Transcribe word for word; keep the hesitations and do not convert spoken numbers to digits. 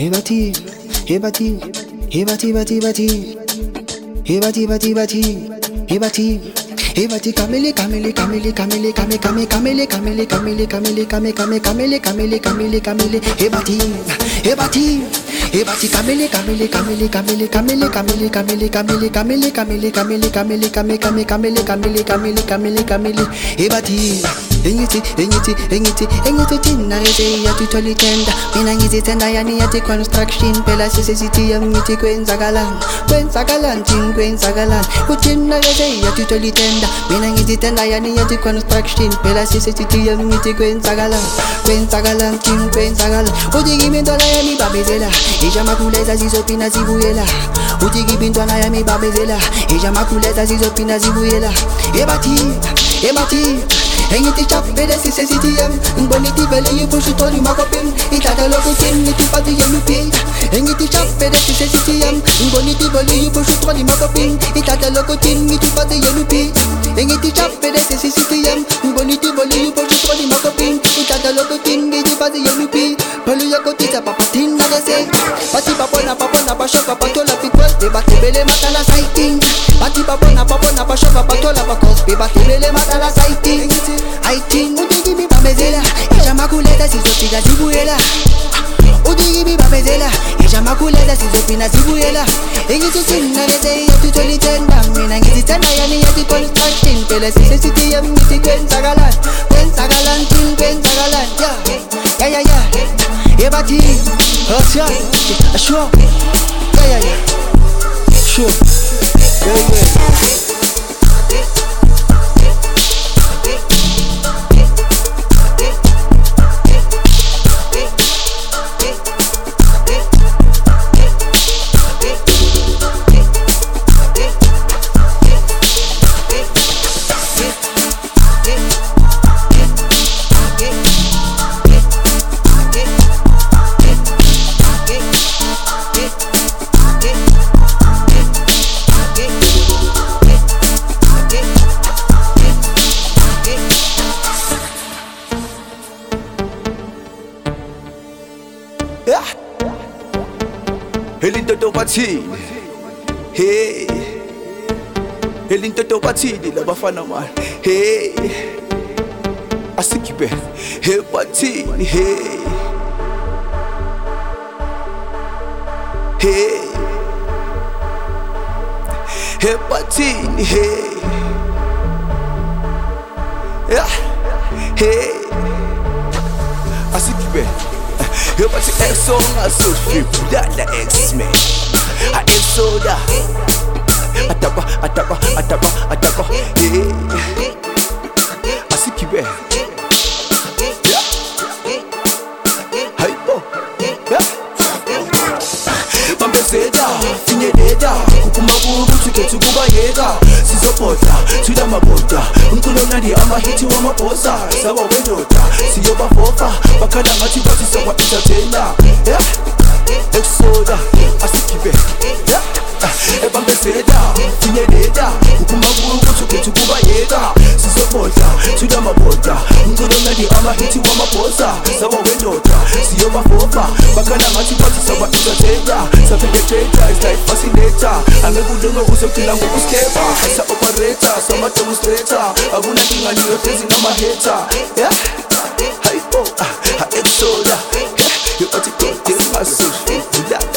Hey bati, hey bati, hey bati bati bati, hey bati bati bati, hey bati, hey bati kamele kamele kamele kamele kame kame kamele kamele kamele kamele kame kame kamele kamele kamele kamele, hey bati, hey bati, hey bati kamele kamele kamele kamele kamele kamele kamele kamele kamele kamele kamele kamele kame kame kamele kamele kamele kamele kamele, hey bati. Engiti, engiti, engiti, engiti tina reze ya tutolitenda. Mina ngizi tenda yani ya ti construction. Pela sisi siti ya mngiti kwenza galan. Kwenza galan, tin kwenza galan. Utina reze ya tutolitenda. Mina ngizi tenda yani ya ti construction. Pela sisi siti ya mngiti kwenza galan. Kwenza galan, tin kwenza galan. Utigi bintola ya mi babezela. Ija makuleza zizopina zibuyela. Utigi bintola ya mi babezela. Ija makuleza zizopina zibuyela. Ebati, ebati. Engiti chap bede si se siti yam. Ngboniti vele yu pushu toli makopim. Itata loko tim niti pati yam lupi. Engiti chap bede si se siti yam. Ngboniti vele yu pushu toli makopim. Itata loko tim niti pati yam lupi. Engiti chap bede si se siti yam. Ngboniti vele yu pushu toli makopim. Itata loko tim niti pati yam lupi. Palu yako tita papatin na gese. Pati papona papona pashoka patola pitwal. Bebate bele matala saiting. Pati papona papona pashoka patola pakos. Bebate bele matala saiting. I think udigi mi babezela. Eja makuleta sizopika zibuyela. Udigi mi babezela. Eja makuleta sizopina zibuyela. Engithi sina leze ya tutolitenda. Mina ngithi tenda yani ya ti construction. Pela sisi siti ya mngithi kwenza galan. Kwenza galan, tin kwenza galan. Yeah, yeah, yeah, yeah. Ebati, Russia, sure. Yeah, yeah, yeah. Sure. Yeah, yeah. Elintoto bathini, hey. Elintoto bathini labafana man, hey. Asikibe, hey bathini, hey. Hey. Hey bathini, hey. Yeah, hey. Asikibe. Yo pati exo nga so free Dada X-Men A exo da Atapa, atapa, atapa, atapa Yeah Asikibe Yeah Hypo Yeah Mambezeda, finye deda Kukuma bubu tuke tukuba yega Sizopota, tuda mabota Mkulo nadi ama hiti wa maposa Sawa wedota, siyo bafofa Bakada ngati bati sawa entertainer Yeah Exoda, asikibe Yeah Eba mbezeda, finye deda Kukuma bubu tuke tukuba yega Sizopota, tuda mabota Mkulo nadi ama hiti wa maposa Sawa wedota, siyo bafofa Bakada ngati bati sawa entertainer Penetrator is like fascinator. Angekudonga usophila ngokuskepa. Sa operator, sama demonstrator. Akuna kinga niyo tezi ngama hater. Yeah, hypo, ha exoda. You got it, got it, my soul.